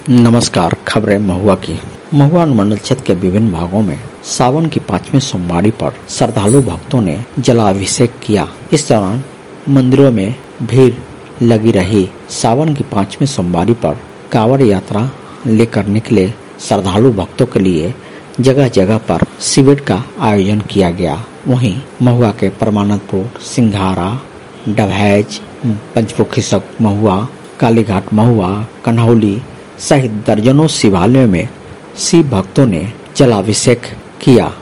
नमस्कार। खबरें महुआ की। महुआ अनुमंडल क्षेत्र के विभिन्न भागों में सावन की 5वीं सोमवारी पर श्रद्धालु भक्तों ने जलाभिषेक किया। इस दौरान मंदिरों में भीड़ लगी रही। सावन की 5वीं सोमवारी पर कांवड़ यात्रा लेकर निकले श्रद्धालु भक्तों के लिए जगह जगह पर शिविर का आयोजन किया गया। वहीं महुआ के परमानंदपुर, सिंघारा, डभैज, पंचमुखी महुआ, कालीघाट महुआ, कन्हौली सहित दर्जनों शिवालयों में शिव भक्तों ने जलाभिषेक किया।